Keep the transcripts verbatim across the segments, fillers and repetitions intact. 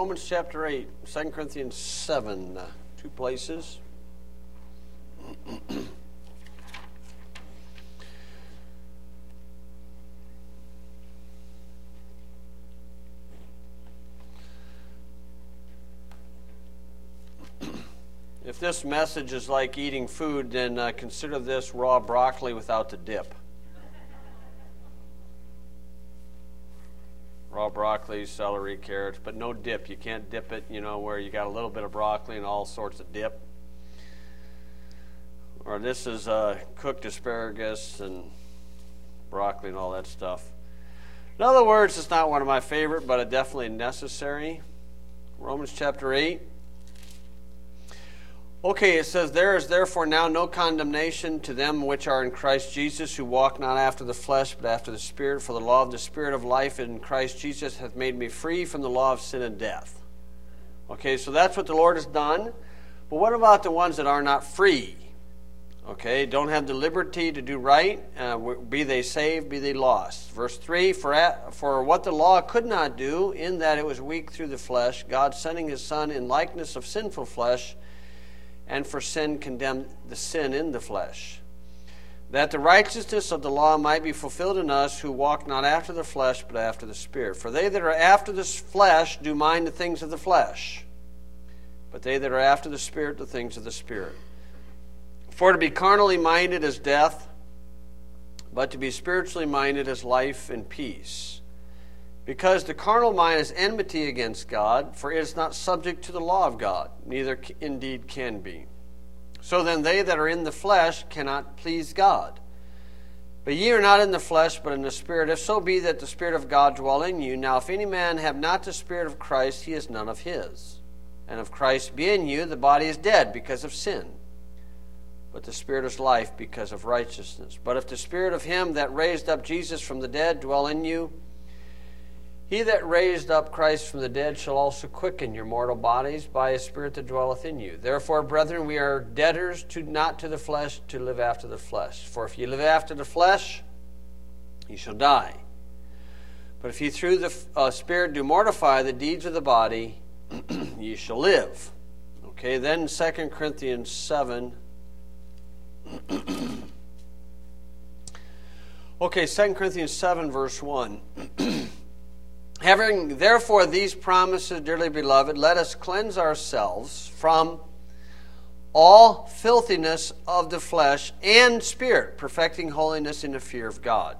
Romans chapter eight, Second Corinthians seven, uh, two places. If this message is like eating food, then uh, consider this raw broccoli without the dip. Raw broccoli, celery, carrots, but no dip. You can't dip it, you know, where you got a little bit of broccoli and all sorts of dip. Or this is uh, cooked asparagus and broccoli and all that stuff. In other words, it's not one of my favorite, but a definitely necessary. Romans chapter eight. Okay, it says, "There is therefore now no condemnation to them which are in Christ Jesus, who walk not after the flesh, but after the Spirit. For the law of the Spirit of life in Christ Jesus hath made me free from the law of sin and death." Okay, so that's what the Lord has done. But what about the ones that are not free? Okay, don't have the liberty to do right, uh, be they saved, be they lost. Verse three, for, at, for what the law could not do, in that it was weak through the flesh, God sending his Son in likeness of sinful flesh, and for sin condemned the sin in the flesh, that the righteousness of the law might be fulfilled in us, who walk not after the flesh, but after the Spirit. For they that are after the flesh do mind the things of the flesh, but they that are after the Spirit, the things of the Spirit. For to be carnally minded is death, but to be spiritually minded is life and peace. Because the carnal mind is enmity against God, for it is not subject to the law of God, neither indeed can be. So then they that are in the flesh cannot please God. But ye are not in the flesh, but in the Spirit, if so be that the Spirit of God dwell in you. Now if any man have not the Spirit of Christ, he is none of his. And if Christ be in you, the body is dead because of sin, but the Spirit is life because of righteousness. But if the Spirit of him that raised up Jesus from the dead dwell in you, he that raised up Christ from the dead shall also quicken your mortal bodies by his Spirit that dwelleth in you. Therefore, brethren, we are debtors to not to the flesh, to live after the flesh. For if ye live after the flesh, ye shall die. But if ye through the uh, Spirit do mortify the deeds of the body, ye shall live. Okay, then Second Corinthians seven. Okay, Second Corinthians seven, verse one. "Having therefore these promises, dearly beloved, let us cleanse ourselves from all filthiness of the flesh and spirit, perfecting holiness in the fear of God."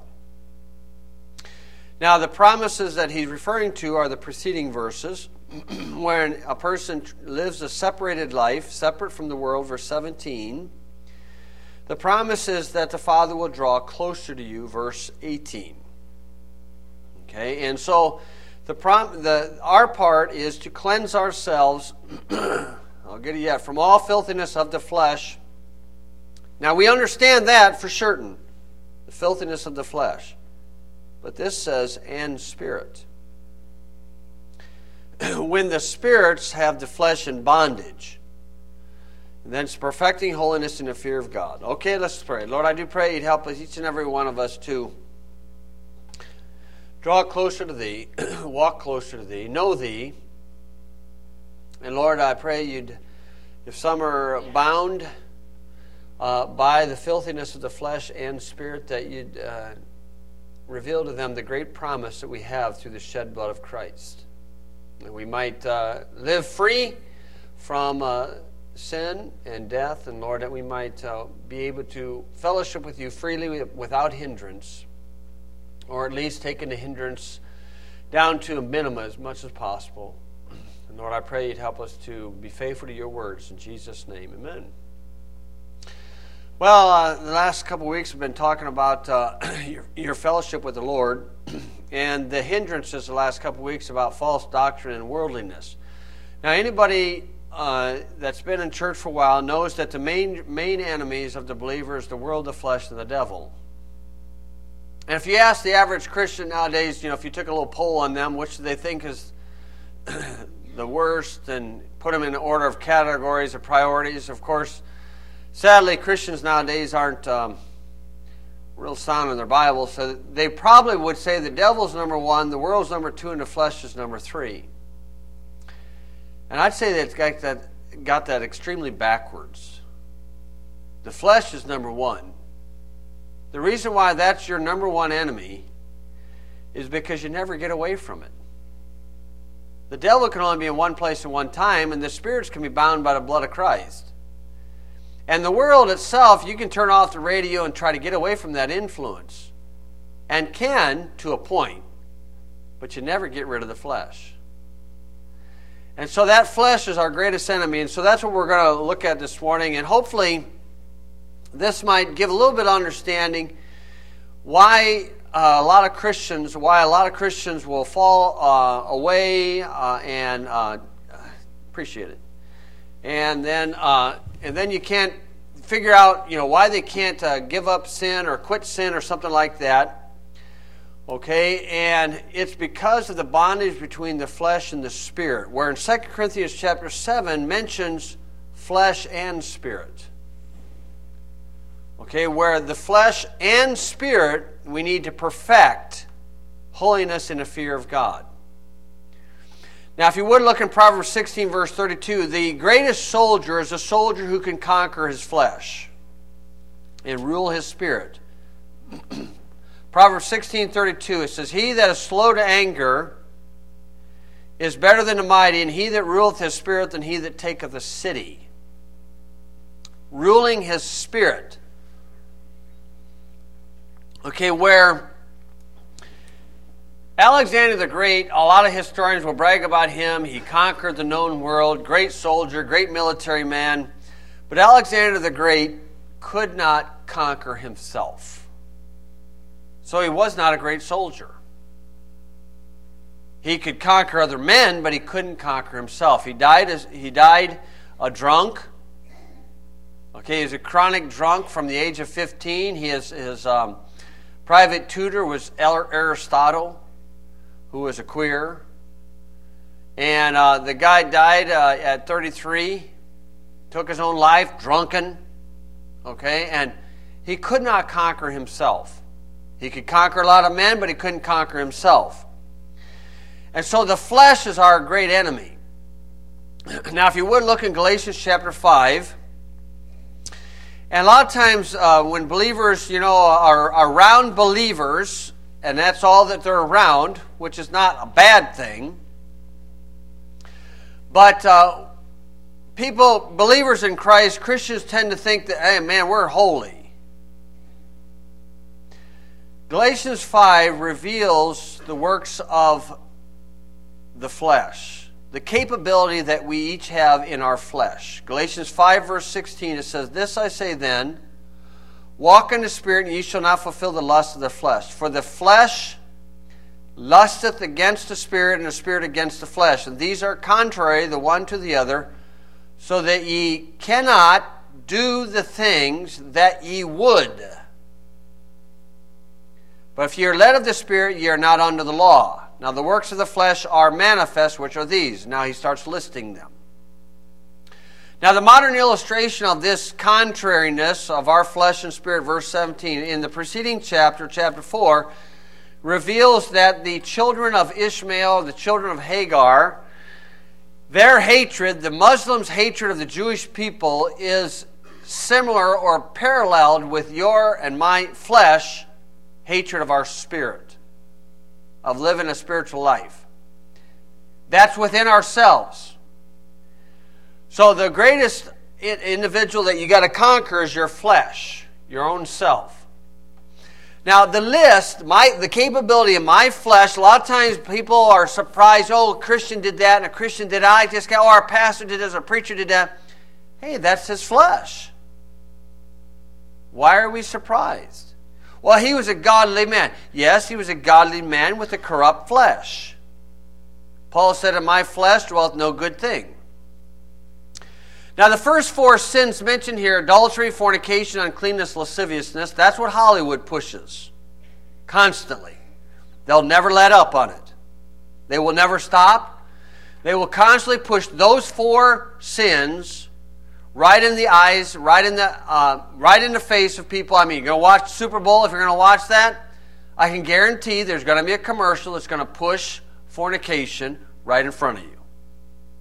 Now, the promises that he's referring to are the preceding verses, where a person lives a separated life, separate from the world, verse seventeen. The promise is that the Father will draw closer to you, verse eighteen. Okay, and so the prom, the our part is to cleanse ourselves. I'll get it yet from all filthiness of the flesh. Now we understand that for certain, the filthiness of the flesh. But this says and spirit. When the spirits have the flesh in bondage, then it's perfecting holiness in the fear of God. Okay, let's pray. Lord, I do pray you'd help us, each and every one of us, to draw closer to Thee, walk closer to Thee, know Thee. And Lord, I pray you'd, if some are bound uh, by the filthiness of the flesh and spirit, that you'd uh, reveal to them the great promise that we have through the shed blood of Christ. That we might uh, live free from uh, sin and death, and Lord, that we might uh, be able to fellowship with you freely without hindrance, or at least taking the hindrance down to a minimum as much as possible. And Lord, I pray you'd help us to be faithful to your words. In Jesus' name, amen. Well, uh, the last couple of weeks we've been talking about uh, your, your fellowship with the Lord, and the hindrances the last couple of weeks about false doctrine and worldliness. Now, anybody uh, that's been in church for a while knows that the main main enemies of the believer is the world, the flesh, and the devil. And if you ask the average Christian nowadays, you know, if you took a little poll on them, which do they think is the worst, and put them in order of categories or priorities, of course, sadly, Christians nowadays aren't um, real sound in their Bible, so they probably would say the devil's number one, the world's number two, and the flesh is number three. And I'd say that it's got that, got that extremely backwards. The flesh is number one. The reason why that's your number one enemy is because you never get away from it. The devil can only be in one place at one time, and the spirits can be bound by the blood of Christ. And the world itself, you can turn off the radio and try to get away from that influence. And can, to a point. But you never get rid of the flesh. And so that flesh is our greatest enemy. And so that's what we're going to look at this morning. And hopefully, this might give a little bit of understanding why uh, a lot of Christians, why a lot of Christians will fall uh, away uh, and uh, appreciate it. And then, uh, and then you can't figure out, you know, why they can't uh, give up sin or quit sin or something like that. Okay, and it's because of the bondage between the flesh and the spirit, where in Second Corinthians chapter seven mentions flesh and spirit. Okay, where the flesh and spirit, we need to perfect holiness in the fear of God. Now, if you would look in Proverbs sixteen, verse thirty-two, the greatest soldier is a soldier who can conquer his flesh and rule his spirit. Proverbs sixteen thirty-two, it says, "He that is slow to anger is better than the mighty, and he that ruleth his spirit than he that taketh a city." Ruling his spirit. Okay, where Alexander the Great, a lot of historians will brag about him. He conquered the known world, great soldier, great military man. But Alexander the Great could not conquer himself. So he was not a great soldier. He could conquer other men, but he couldn't conquer himself. He died as he died a drunk. Okay, he was a chronic drunk from the age of fifteen. He is, his um, private tutor was Aristotle, who was a queer. And uh, the guy died uh, at thirty-three, took his own life, drunken. Okay, and he could not conquer himself. He could conquer a lot of men, but he couldn't conquer himself. And so the flesh is our great enemy. Now, if you would look in Galatians chapter five, and a lot of times uh, when believers, you know, are, are around believers, and that's all that they're around, which is not a bad thing, but uh, people, believers in Christ, Christians tend to think that, hey, man, we're holy. Galatians five reveals the works of the flesh, the capability that we each have in our flesh. Galatians five, verse sixteen, it says, "This I say then, walk in the Spirit, and ye shall not fulfill the lust of the flesh. For the flesh lusteth against the Spirit, and the Spirit against the flesh. And these are contrary the one to the other, so that ye cannot do the things that ye would. But if ye are led of the Spirit, ye are not under the law. Now the works of the flesh are manifest, which are these." Now he starts listing them. Now the modern illustration of this contrariness of our flesh and spirit, verse seventeen, in the preceding chapter, chapter four, reveals that the children of Ishmael, the children of Hagar, their hatred, the Muslims' hatred of the Jewish people, is similar or paralleled with your and my flesh hatred of our spirit, of living a spiritual life. That's within ourselves. So the greatest individual that you got to conquer is your flesh, your own self. Now the list, my the capability of my flesh, a lot of times people are surprised, oh, a Christian did that and a Christian did I just got, oh, our pastor did this, our preacher did that. Hey, that's his flesh. Why are we surprised? Well, he was a godly man. Yes, he was a godly man with a corrupt flesh. Paul said, "In my flesh dwelleth no good thing." Now, the first four sins mentioned here, adultery, fornication, uncleanness, lasciviousness, that's what Hollywood pushes constantly. They'll never let up on it. They will never stop. They will constantly push those four sins right in the eyes, right in the uh, right in the face of people. I mean, you're going to watch Super Bowl. If you're going to watch that, I can guarantee there's going to be a commercial that's going to push fornication right in front of you.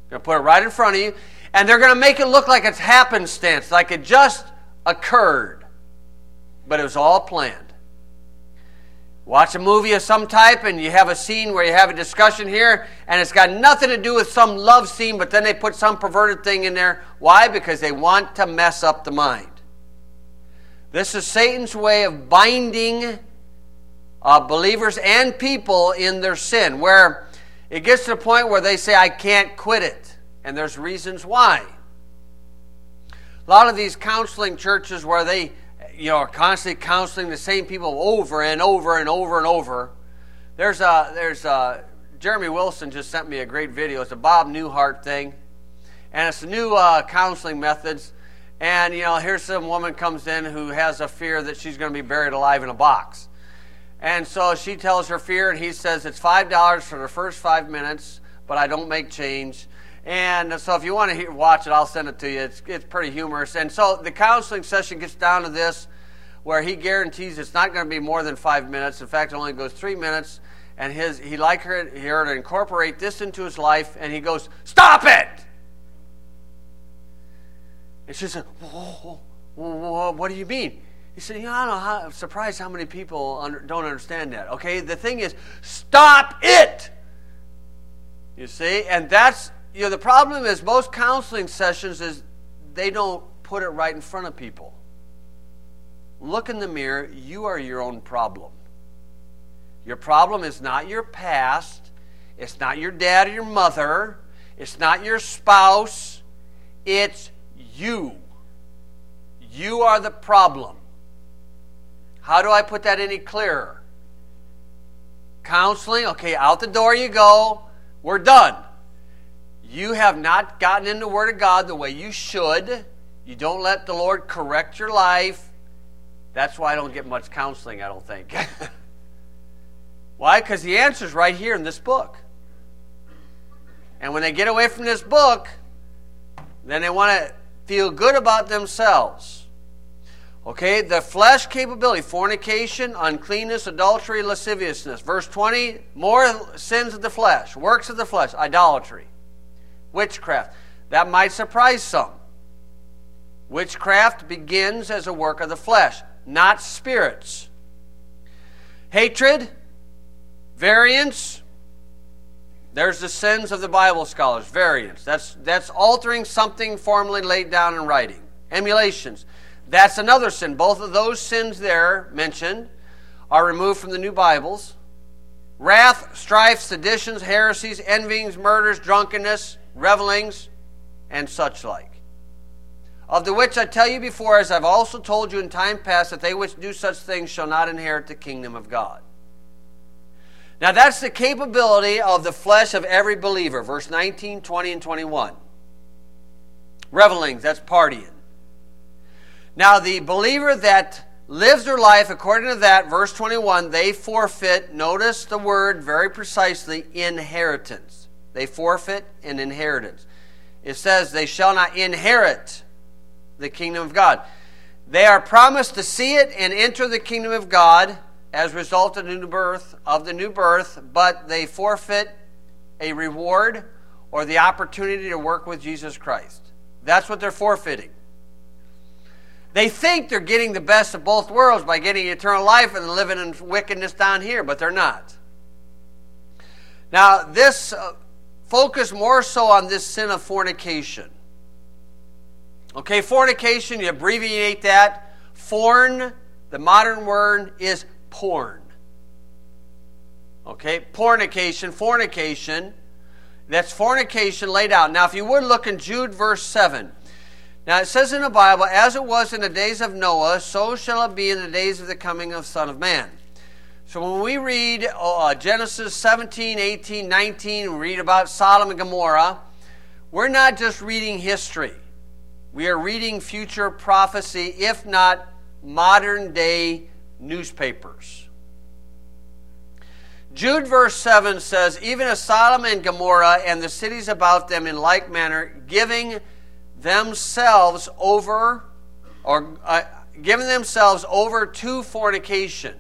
They're going to put it right in front of you, and they're going to make it look like it's happenstance, like it just occurred. But it was all planned. Watch a movie of some type, and you have a scene where you have a discussion here, and it's got nothing to do with some love scene, but then they put some perverted thing in there. Why? Because they want to mess up the mind. This is Satan's way of binding uh, believers and people in their sin, where it gets to the point where they say, I can't quit it. And there's reasons why. A lot of these counseling churches where they you know, are constantly counseling the same people over and over and over and over. There's a, there's a, Jeremy Wilson just sent me a great video. It's a Bob Newhart thing. And it's new uh, counseling methods. And, you know, here's some woman comes in who has a fear that she's going to be buried alive in a box. And so she tells her fear, and he says it's five dollars for the first five minutes, but I don't make change. And so if you want to hear, watch it, I'll send it to you. It's, it's pretty humorous. And so the counseling session gets down to this, where he guarantees it's not going to be more than five minutes. In fact, it only goes three minutes. And his he like her, her to incorporate this into his life, and he goes, stop it! And she said, whoa, whoa, whoa, what do you mean? He said, you know, I don't know how, I'm surprised how many people under, don't understand that. Okay, the thing is, stop it! You see? And that's, you know, the problem is most counseling sessions is they don't put it right in front of people. Look in the mirror. You are your own problem. Your problem is not your past. It's not your dad or your mother. It's not your spouse. It's you. You are the problem. How do I put that any clearer? Counseling, okay, out the door you go. We're done. You have not gotten in the Word of God the way you should. You don't let the Lord correct your life. That's why I don't get much counseling, I don't think. Why? Because the answer's right here in this book. And when they get away from this book, then they want to feel good about themselves. Okay, the flesh capability, fornication, uncleanness, adultery, lasciviousness. Verse twenty, more sins of the flesh, works of the flesh, idolatry, witchcraft. That might surprise some. Witchcraft begins as a work of the flesh, not spirits. Hatred, variance. There's the sins of the Bible scholars, variance. That's, that's altering something formerly laid down in writing. Emulations. That's another sin. Both of those sins there mentioned are removed from the new Bibles. Wrath, strife, seditions, heresies, envyings, murders, drunkenness, revelings, and such like. Of the which I tell you before, as I've also told you in time past, that they which do such things shall not inherit the kingdom of God. Now that's the capability of the flesh of every believer. Verse nineteen, twenty, and twenty-one. Revelings, that's partying. Now the believer that lives their life according to that, verse twenty-one, they forfeit, notice the word very precisely, inheritance. They forfeit an inheritance. It says they shall not inherit the kingdom of God. They are promised to see it and enter the kingdom of God as a result of the new birth, of the new birth, but they forfeit a reward or the opportunity to work with Jesus Christ. That's what they're forfeiting. They think they're getting the best of both worlds by getting eternal life and living in wickedness down here, but they're not. Now, this uh, focus more so on this sin of fornication. Okay, fornication, you abbreviate that. Forn, the modern word, is porn. Okay, pornication, fornication. That's fornication laid out. Now, if you would look in Jude verse seven. Now, it says in the Bible, as it was in the days of Noah, so shall it be in the days of the coming of the Son of Man. So when we read uh, Genesis seventeen, eighteen, nineteen, we read about Sodom and Gomorrah, we're not just reading history. We are reading future prophecy, if not modern day newspapers. Jude verse seven says, even as Sodom and Gomorrah and the cities about them in like manner, giving themselves over, or uh, giving themselves over to fornication.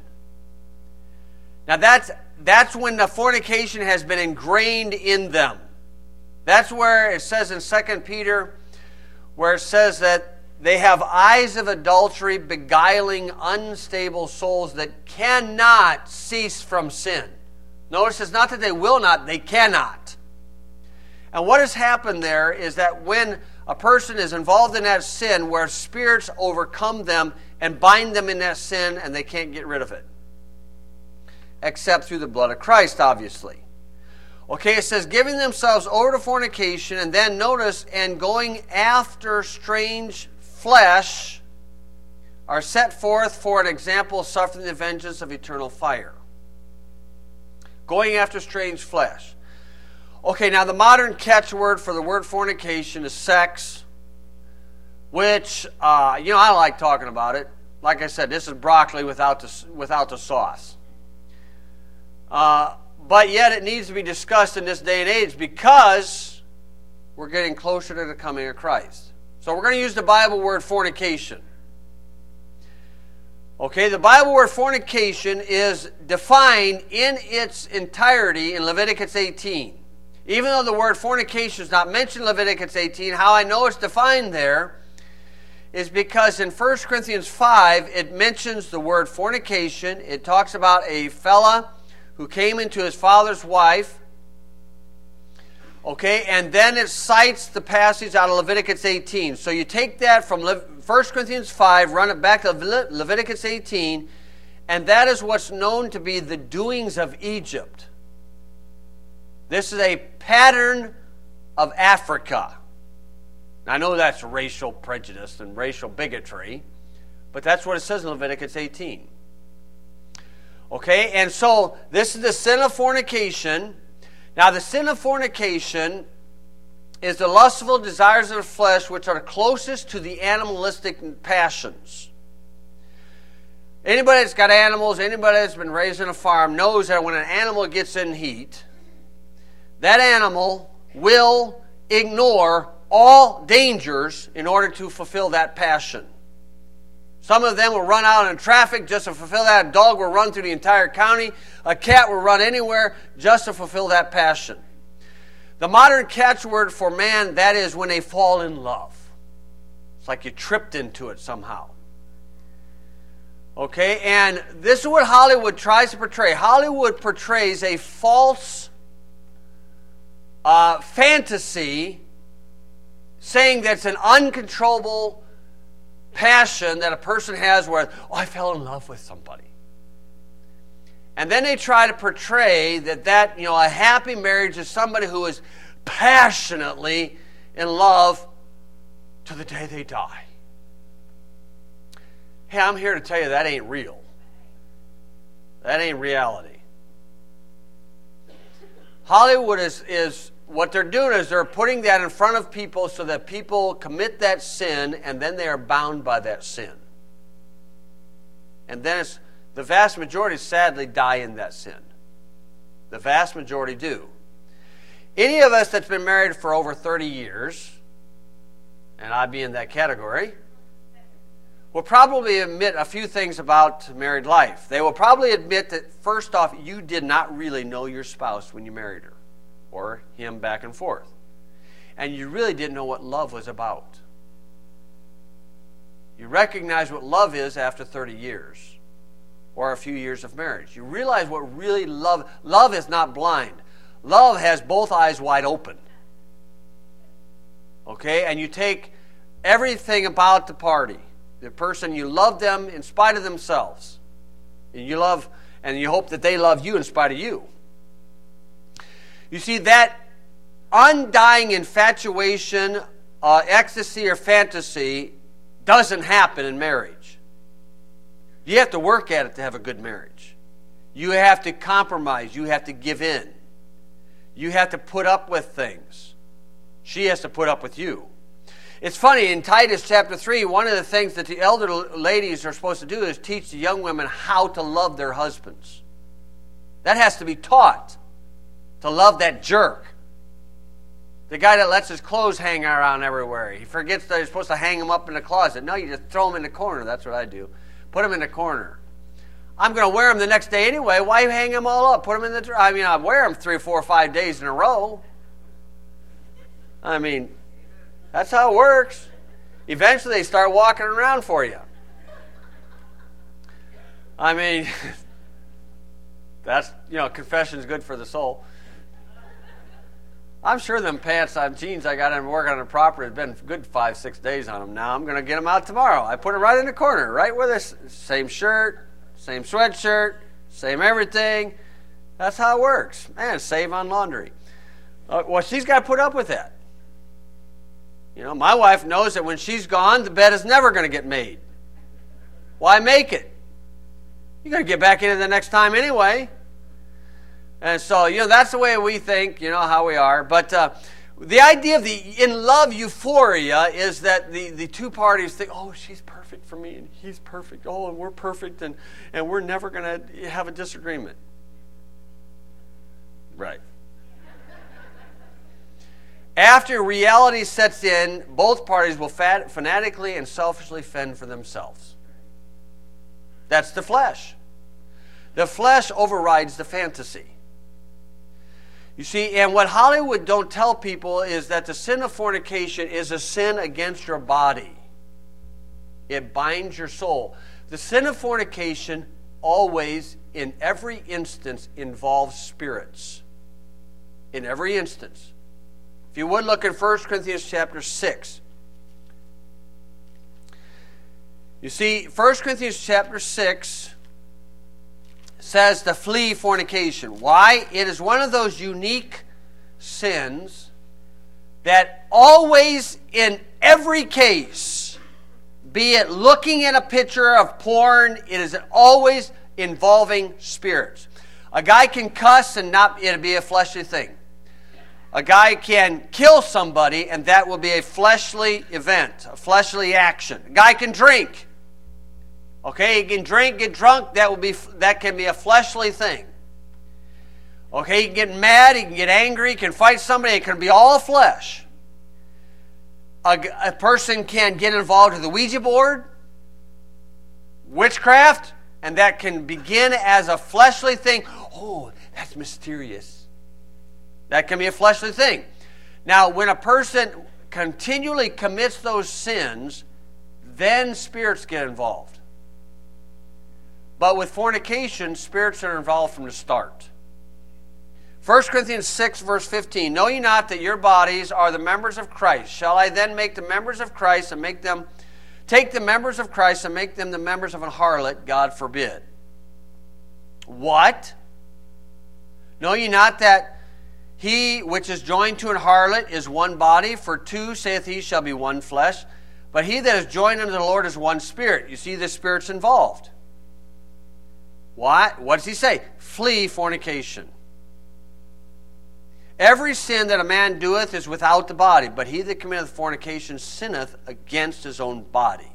Now that's, that's when the fornication has been ingrained in them. That's where it says in Second Peter, where it says that they have eyes of adultery, beguiling unstable souls that cannot cease from sin. Notice it's not that they will not, they cannot. And what has happened there is that when a person is involved in that sin, where spirits overcome them and bind them in that sin, and they can't get rid of it. Except through the blood of Christ, obviously. Okay, it says, giving themselves over to fornication, and then notice, and going after strange flesh, are set forth for an example, suffering the vengeance of eternal fire. Going after strange flesh. Okay, now the modern catchword for the word fornication is sex, which, uh, you know, I like talking about it. Like I said, this is broccoli without the, without the sauce. Uh, but yet it needs to be discussed in this day and age because we're getting closer to the coming of Christ. So we're going to use the Bible word fornication. Okay, the Bible word fornication is defined in its entirety in Leviticus eighteen. Even though the word fornication is not mentioned in Leviticus eighteen, how I know it's defined there is because in First Corinthians five, it mentions the word fornication. It talks about a fella who came into his father's wife. Okay, and then it cites the passage out of Leviticus eighteen. So you take that from First Corinthians five, run it back to Leviticus eighteen, and that is what's known to be the doings of Egypt. This is a pattern of Africa. I know that's racial prejudice and racial bigotry, but that's what it says in Leviticus eighteen. Okay, and so this is the sin of fornication. Now, the sin of fornication is the lustful desires of the flesh, which are closest to the animalistic passions. Anybody that's got animals, anybody that's been raised on a farm knows that when an animal gets in heat, that animal will ignore all dangers in order to fulfill that passion. Some of them will run out in traffic just to fulfill that. A dog will run through the entire county. A cat will run anywhere just to fulfill that passion. The modern catchword for man, that is when they fall in love. It's like you tripped into it somehow. Okay, and this is what Hollywood tries to portray. Hollywood portrays a false uh, fantasy, saying that it's an uncontrollable passion that a person has where, oh, I fell in love with somebody. And then they try to portray that, that you know, a happy marriage is somebody who is passionately in love to the day they die. Hey, I'm here to tell you that ain't real. That ain't reality. Hollywood is, is what they're doing is they're putting that in front of people so that people commit that sin and then they are bound by that sin. And then it's, the vast majority sadly die in that sin. The vast majority do. Any of us that's been married for over thirty years, and I'd be in that category, will probably admit a few things about married life. They will probably admit that, first off, you did not really know your spouse when you married her, or him back and forth. And you really didn't know what love was about. You recognize what love is after thirty years, or a few years of marriage. You realize what really love, love is not blind. Love has both eyes wide open. Okay, and you take everything about the party. The person, you love them in spite of themselves. And you love, and you hope that they love you in spite of you. You see, that undying infatuation, uh, ecstasy, or fantasy doesn't happen in marriage. You have to work at it to have a good marriage. You have to compromise. You have to give in. You have to put up with things. She has to put up with you. It's funny, in Titus chapter three, one of the things that the elder ladies are supposed to do is teach the young women how to love their husbands. That has to be taught. To love that jerk. The guy that lets his clothes hang around everywhere. He forgets that you're supposed to hang them up in the closet. No, you just throw them in the corner. That's what I do. Put them in the corner. I'm going to wear them the next day anyway. Why hang them all up? Put them in the... I mean, I wear them three, four, five days in a row. I mean, that's how it works. Eventually they start walking around for you. I mean, that's, you know, confession's good for the soul. I'm sure them pants on jeans I got in working on the property have been good five, six days on them now. I'm going to get them out tomorrow. I put them right in the corner, right where this, same shirt, same sweatshirt, same everything. That's how it works. Man, save on laundry. Uh, well, she's got to put up with that. You know, my wife knows that when she's gone, the bed is never going to get made. Why make it? You're going to get back in it the next time anyway. And so, you know, that's the way we think, you know, how we are. But uh, the idea of the in-love euphoria is that the, the two parties think, oh, she's perfect for me, and he's perfect. Oh, and we're perfect, and, and we're never going to have a disagreement. Right. After reality sets in, both parties will fat, fanatically and selfishly fend for themselves. That's the flesh. The flesh overrides the fantasy. You see, and what Hollywood don't tell people is that the sin of fornication is a sin against your body. It binds your soul. The sin of fornication always, in every instance, involves spirits. In every instance. If you would look at First Corinthians chapter six. You see, First Corinthians chapter six says to flee fornication. Why? It is one of those unique sins that always, in every case, be it looking at a picture of porn, it is always involving spirits. A guy can cuss and not it'll be a fleshly thing. A guy can kill somebody and that will be a fleshly event, a fleshly action. A guy can drink. Okay, he can drink, get drunk, that will be that can be a fleshly thing. Okay, he can get mad, he can get angry, he can fight somebody, it can be all flesh. A, a person can get involved with the Ouija board, witchcraft, and that can begin as a fleshly thing. Oh, that's mysterious. That can be a fleshly thing. Now, when a person continually commits those sins, then spirits get involved. But with fornication, spirits are involved from the start. First Corinthians six, verse fifteen, know ye not that your bodies are the members of Christ? Shall I then make the members of Christ and make them, take the members of Christ and make them the members of an harlot? God forbid. What? Know ye not that he which is joined to an harlot is one body? For two, saith he, shall be one flesh. But he that is joined unto the Lord is one spirit. You see the spirits involved. What? What does he say? Flee fornication. Every sin that a man doeth is without the body, but he that committeth fornication sinneth against his own body.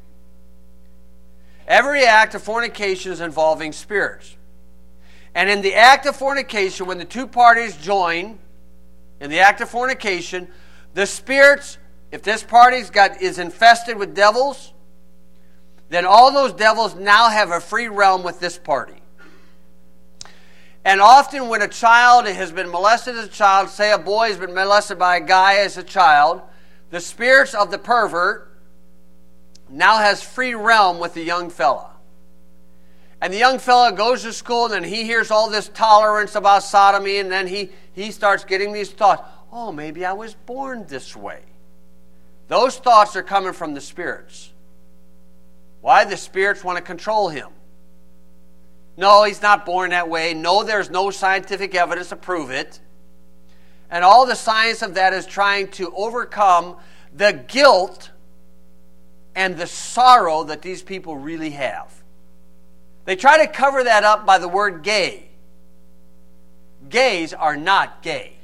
Every act of fornication is involving spirits. And in the act of fornication, when the two parties join in the act of fornication, the spirits, if this party's got is infested with devils, then all those devils now have a free realm with this party. And often when a child has been molested as a child, say a boy has been molested by a guy as a child, the spirits of the pervert now has free realm with the young fella. And the young fella goes to school and then he hears all this tolerance about sodomy and then he, he starts getting these thoughts. Oh, maybe I was born this way. Those thoughts are coming from the spirits. Why? The spirits want to control him. No, he's not born that way. No, there's no scientific evidence to prove it. And all the science of that is trying to overcome the guilt and the sorrow that these people really have. They try to cover that up by the word gay. Gays are not gay.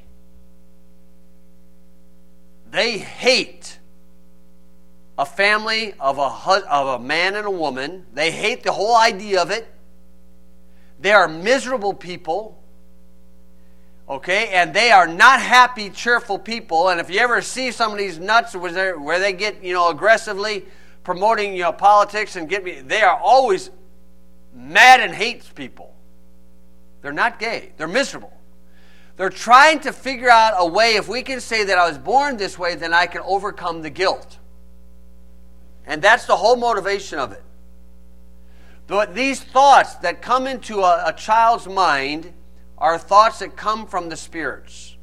They hate a family of a, of a man and a woman. They hate the whole idea of it. They are miserable people. Okay, and they are not happy, cheerful people. And if you ever see some of these nuts where, where they get, you know, aggressively promoting, you know, politics and get me, they are always mad and hate people. They're not gay. They're miserable. They're trying to figure out a way, if we can say that I was born this way, then I can overcome the guilt. And that's the whole motivation of it. But these thoughts that come into a, a child's mind are thoughts that come from the spirits.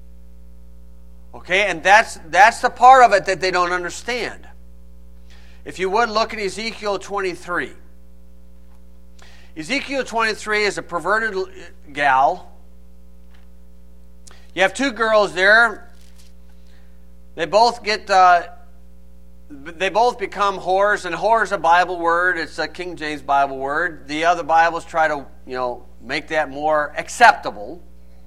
Okay, and that's that's the part of it that they don't understand. If you would, look at Ezekiel twenty-three. Ezekiel twenty-three is a perverted gal. You have two girls there. They both get, uh, they both become whores, and whore is a Bible word. It's a King James Bible word. The other Bibles try to, you know, make that more acceptable.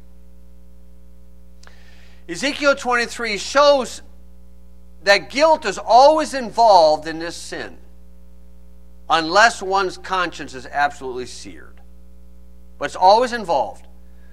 Ezekiel twenty-three shows that guilt is always involved in this sin, unless one's conscience is absolutely seared. But it's always involved.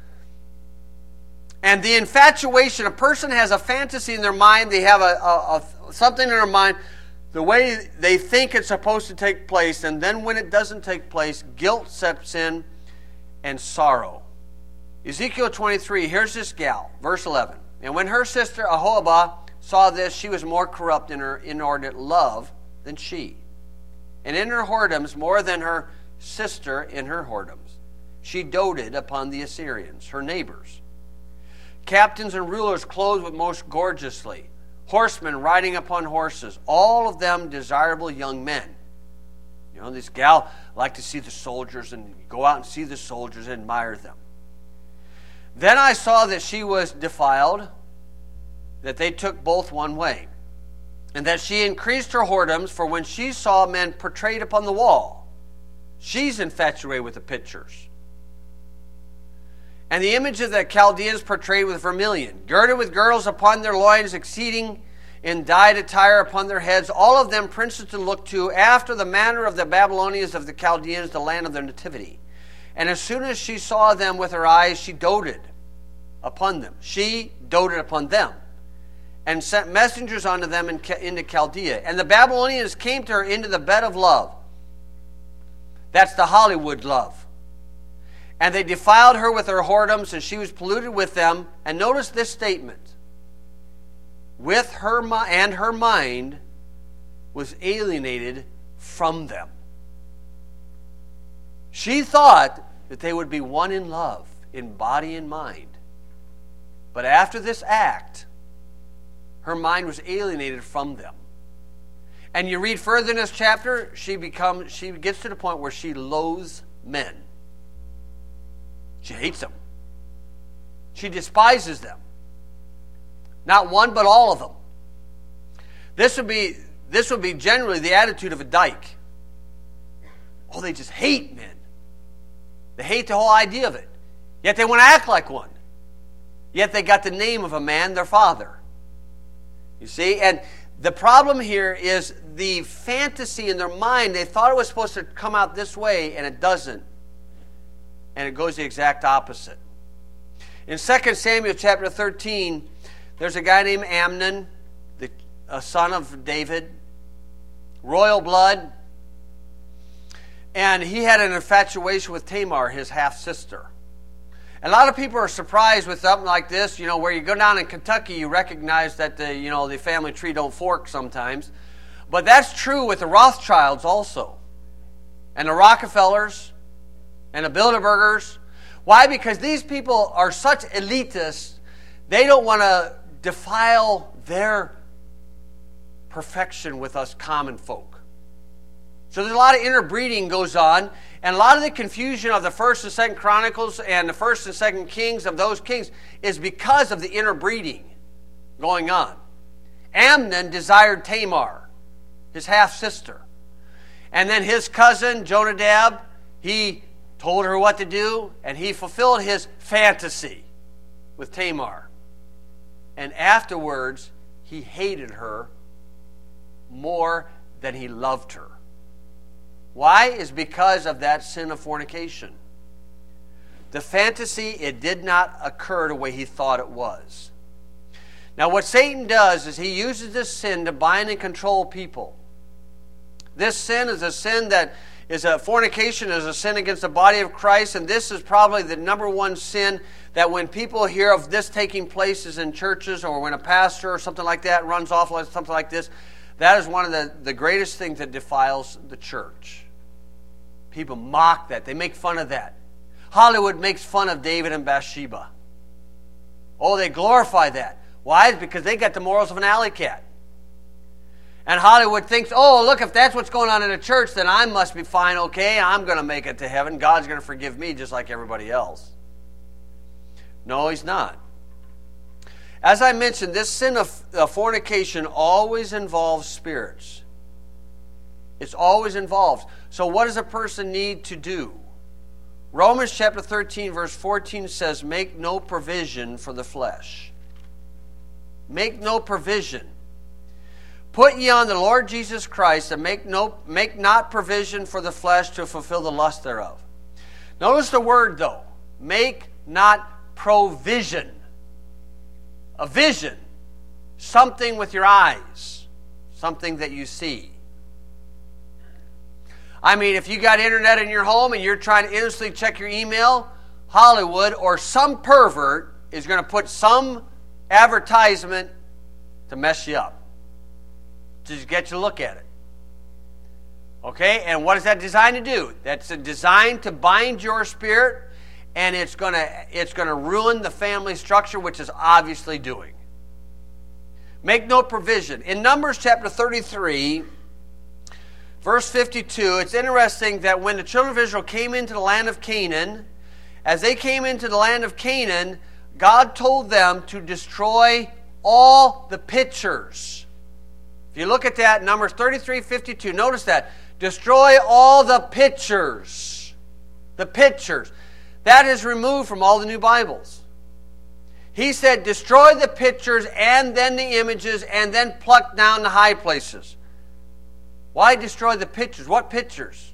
And the infatuation, a person has a fantasy in their mind, they have a, a, a something in their mind, the way they think it's supposed to take place, and then when it doesn't take place, guilt sets in and sorrow. Ezekiel twenty-three, here's this gal, verse eleven. And when her sister Ahobah saw this, she was more corrupt in her inordinate love than she, and in her whoredoms more than her sister in her whoredoms. She doted upon the Assyrians, her neighbors, captains and rulers clothed with most gorgeously, horsemen riding upon horses, all of them desirable young men. You know, this gal liked to see the soldiers and go out and see the soldiers and admire them. Then I saw that she was defiled, that they took both one way, and that she increased her whoredoms, for when she saw men portrayed upon the wall, she's infatuated with the pictures. And the image of the Chaldeans portrayed with vermilion, girded with girdles upon their loins, exceeding in dyed attire upon their heads, all of them princes to look to, after the manner of the Babylonians of the Chaldeans, the land of their nativity. And as soon as she saw them with her eyes, she doted upon them. She doted upon them, and sent messengers unto them in, into Chaldea. And the Babylonians came to her into the bed of love. That's the Hollywood love. And they defiled her with her whoredoms, and she was polluted with them. And notice this statement. With her mi- and her mind was alienated from them. She thought that they would be one in love, in body and mind. But after this act, her mind was alienated from them. And you read further in this chapter, she becomes she gets to the point where she loathes men. She hates them. She despises them. Not one, but all of them. This would be this would be generally the attitude of a dyke. Oh, they just hate men. They hate the whole idea of it. Yet they want to act like one. Yet they got the name of a man, their father. You see? And the problem here is the fantasy in their mind. They thought it was supposed to come out this way, and it doesn't. And it goes the exact opposite. In Second Samuel chapter thirteen, there's a guy named Amnon, the a son of David, royal blood. And he had an infatuation with Tamar, his half-sister. And a lot of people are surprised with something like this, you know, where you go down in Kentucky, you recognize that the, you know, the family tree don't fork sometimes. But that's true with the Rothschilds also. And the Rockefellers and the Bilderbergers. Why? Because these people are such elitists, they don't want to defile their perfection with us common folk. So there's a lot of interbreeding goes on, and a lot of the confusion of the First and Second Chronicles and the First and Second Kings of those kings is because of the interbreeding going on. Amnon desired Tamar, his half-sister. And then his cousin, Jonadab, he told her what to do, and he fulfilled his fantasy with Tamar. And afterwards, he hated her more than he loved her. Why? Is because of that sin of fornication. The fantasy, it did not occur the way he thought it was. Now what Satan does is he uses this sin to bind and control people. This sin is a sin that is a fornication is a sin against the body of Christ, and this is probably the number one sin that when people hear of this taking place is in churches, or when a pastor or something like that runs off like something like this, that is one of the, the greatest things that defiles the church. People mock that. They make fun of that. Hollywood makes fun of David and Bathsheba. Oh, they glorify that. Why? Because they got the morals of an alley cat. And Hollywood thinks, oh, look, if that's what's going on in a church, then I must be fine, okay? I'm going to make it to heaven. God's going to forgive me just like everybody else. No, He's not. As I mentioned, this sin of, of fornication always involves spirits. It's always involved. So what does a person need to do? Romans chapter thirteen, verse fourteen says, make no provision for the flesh. Make no provision. Put ye on the Lord Jesus Christ, and make no make not provision for the flesh to fulfill the lust thereof. Notice the word, though. Make not provision. A vision. Something with your eyes. Something that you see. I mean, if you got internet in your home and you're trying to instantly check your email, Hollywood or some pervert is going to put some advertisement to mess you up. To get you to look at it. Okay? And what is that designed to do? That's designed to bind your spirit, and it's going to it's going to ruin the family structure, which is obviously doing. Make no provision. In Numbers chapter thirty-three, verse fifty-two, it's interesting that when the children of Israel came into the land of Canaan, as they came into the land of Canaan, God told them to destroy all the pictures. If you look at that, Numbers thirty-three fifty-two, notice that. Destroy all the pictures. The pictures. That is removed from all the new Bibles. He said, destroy the pictures and then the images and then pluck down the high places. Why destroy the pictures? What pictures?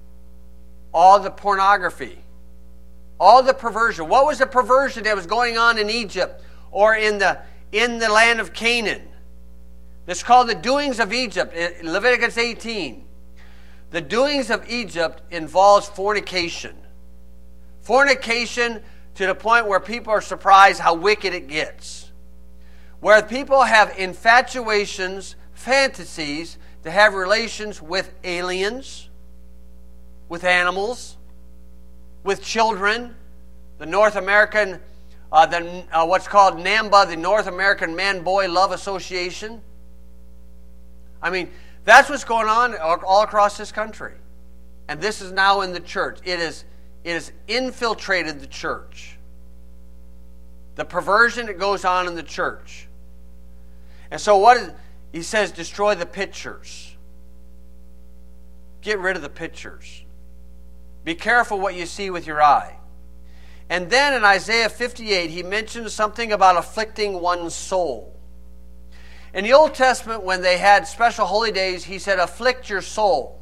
All the pornography. All the perversion. What was the perversion that was going on in Egypt or in the, in the land of Canaan? It's called the doings of Egypt, in Leviticus eighteen. The doings of Egypt involves fornication. Fornication to the point where people are surprised how wicked it gets. Where people have infatuations, fantasies to have relations with aliens, with animals, with children. The North American, uh, the, uh, what's called NAMBA, the North American Man-Boy Love Association. I mean, that's what's going on all across this country. And this is now in the church. It is, it has infiltrated the church. The perversion that goes on in the church. And so what is, he says, destroy the pictures. Get rid of the pictures. Be careful what you see with your eye. And then in Isaiah fifty-eight, he mentions something about afflicting one's soul. In the Old Testament, when they had special holy days, he said, afflict your soul.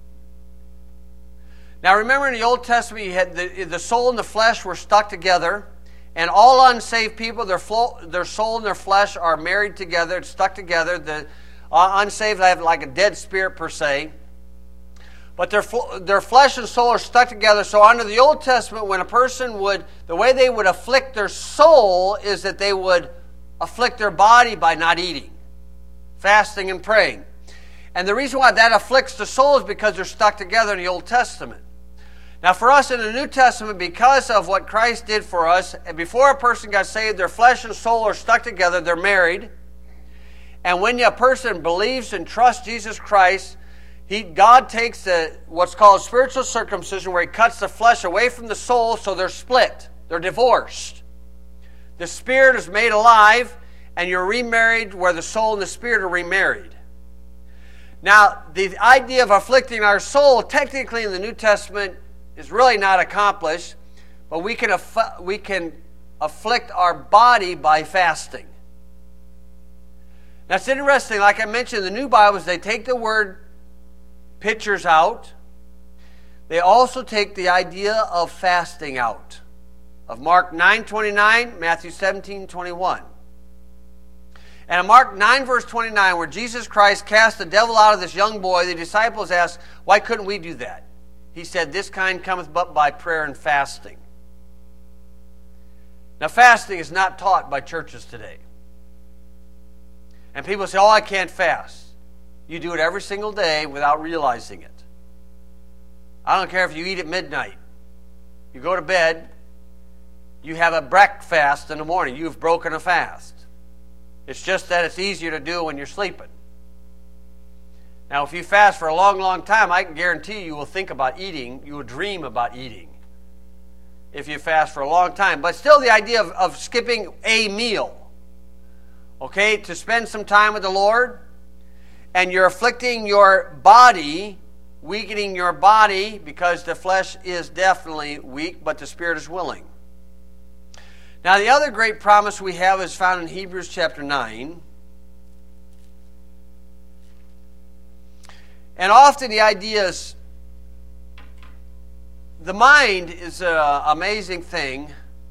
Now remember, in the Old Testament, you had the, the soul and the flesh were stuck together, and all unsaved people, their, flo- their soul and their flesh are married together, it's stuck together. The uh, unsaved have like a dead spirit per se. But their, their flesh and soul are stuck together. So under the Old Testament, when a person would, the way they would afflict their soul is that they would afflict their body by not eating, fasting and praying. And the reason why that afflicts the soul is because they're stuck together in the Old Testament. Now for us in the New Testament, because of what Christ did for us, before a person got saved, their flesh and soul are stuck together, they're married. And when a person believes and trusts Jesus Christ, He, God takes the, what's called spiritual circumcision, where He cuts the flesh away from the soul, so they're split. They're divorced. The spirit is made alive, and you're remarried where the soul and the spirit are remarried. Now, the idea of afflicting our soul, technically in the New Testament, is really not accomplished, but we can, aff- we can afflict our body by fasting. Now, it's interesting, like I mentioned, the New Bibles, they take the word pictures out. They also take the idea of fasting out. Of Mark nine twenty-nine, Matthew seventeen twenty-one. And in Mark nine verse twenty-nine, where Jesus Christ cast the devil out of this young boy, the disciples asked, why couldn't we do that? he said, this kind cometh but by prayer and fasting. Now, fasting is not taught by churches today. And people say, oh, I can't fast. You do it every single day without realizing it. I don't care if you eat at midnight. You go to bed, you have a breakfast in the morning. You've broken a fast. It's just that it's easier to do when you're sleeping. Now, if you fast for a long, long time, I can guarantee you will think about eating. You will dream about eating if you fast for a long time. But still, the idea of, of skipping a meal, okay, to spend some time with the Lord, and you're afflicting your body, weakening your body, because the flesh is definitely weak, but the spirit is willing. Now, the other great promise we have is found in Hebrews chapter nine. And often the idea is, the mind is an amazing thing.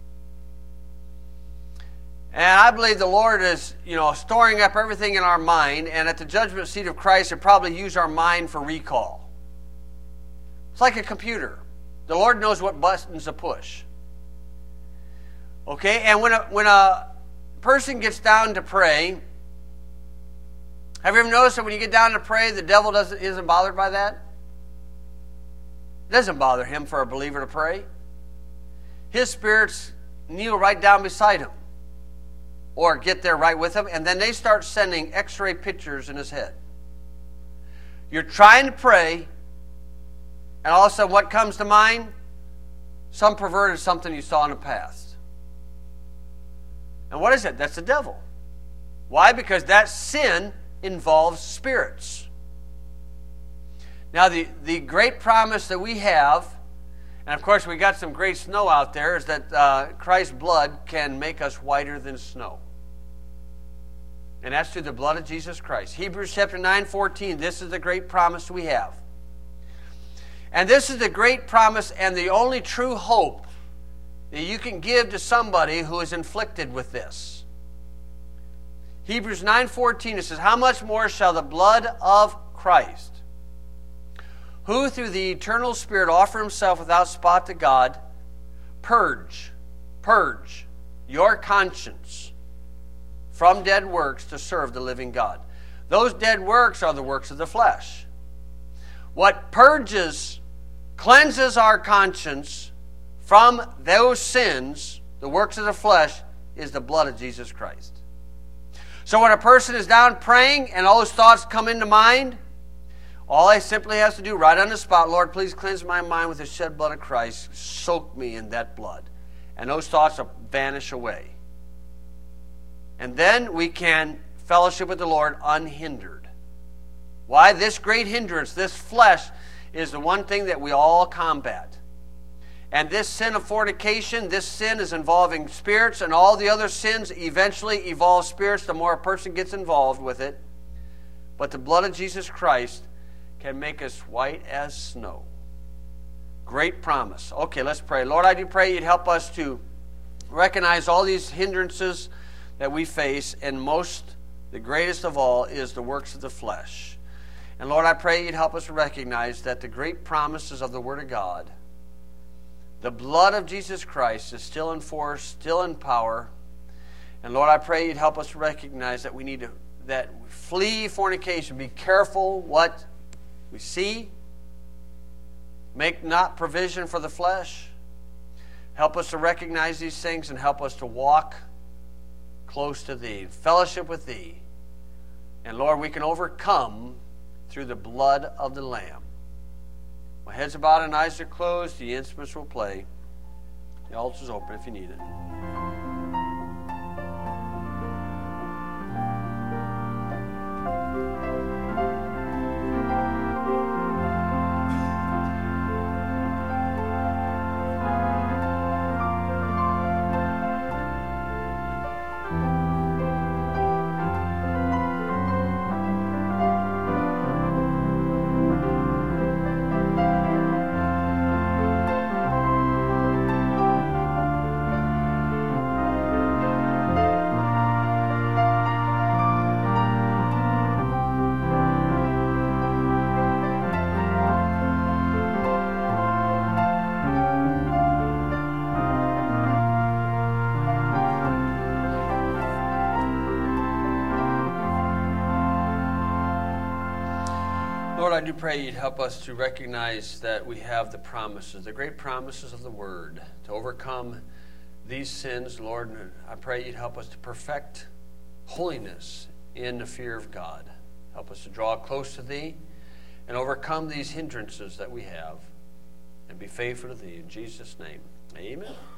And I believe the Lord is, you know, storing up everything in our mind. And at the judgment seat of Christ, He'll probably use our mind for recall. It's like a computer. The Lord knows what buttons to push. Okay? And when a, when a person gets down to pray, have you ever noticed that when you get down to pray, the devil doesn't isn't bothered by that? It doesn't bother him for a believer to pray. His spirits kneel right down beside him, or get there right with him, and then they start sending x-ray pictures in his head. You're trying to pray, and all of a sudden what comes to mind? Some perverted something you saw in the past. And what is it? That's the devil. Why? Because that sin involves spirits. Now, the, the great promise that we have, and of course we got some great snow out there, is that uh, Christ's blood can make us whiter than snow. And that's through the blood of Jesus Christ. Hebrews chapter nine, fourteen, this is the great promise we have. And this is the great promise and the only true hope that you can give to somebody who is inflicted with this. Hebrews nine fourteen, it says, how much more shall the blood of Christ, who through the eternal Spirit offer himself without spot to God, purge, purge your conscience from dead works to serve the living God. Those dead works are the works of the flesh. What purges, cleanses our conscience from those sins, the works of the flesh, is the blood of Jesus Christ. So when a person is down praying and all those thoughts come into mind, all he simply has to do right on the spot, Lord, please cleanse my mind with the shed blood of Christ. Soak me in that blood. And those thoughts will vanish away. And then we can fellowship with the Lord unhindered. Why? This great hindrance, this flesh, is the one thing that we all combat. And this sin of fornication, this sin is involving spirits, and all the other sins eventually evolve spirits the more a person gets involved with it. But the blood of Jesus Christ can make us white as snow. Great promise. Okay, let's pray. Lord, I do pray you'd help us to recognize all these hindrances that we face, and most, the greatest of all, is the works of the flesh. And Lord, I pray you'd help us recognize that the great promises of the Word of God, the blood of Jesus Christ, is still in force, still in power. And Lord, I pray you'd help us recognize that we need to that flee fornication. Be careful what we see. Make not provision for the flesh. Help us to recognize these things and help us to walk close to Thee, fellowship with Thee. And Lord, we can overcome through the blood of the Lamb. My head's bowed and eyes are closed. The instruments will play. The altar's open if you need it. Lord, I do pray you'd help us to recognize that we have the promises, the great promises of the Word, to overcome these sins, Lord. And I pray you'd help us to perfect holiness in the fear of God. Help us to draw close to Thee and overcome these hindrances that we have and be faithful to Thee. In Jesus' name, amen.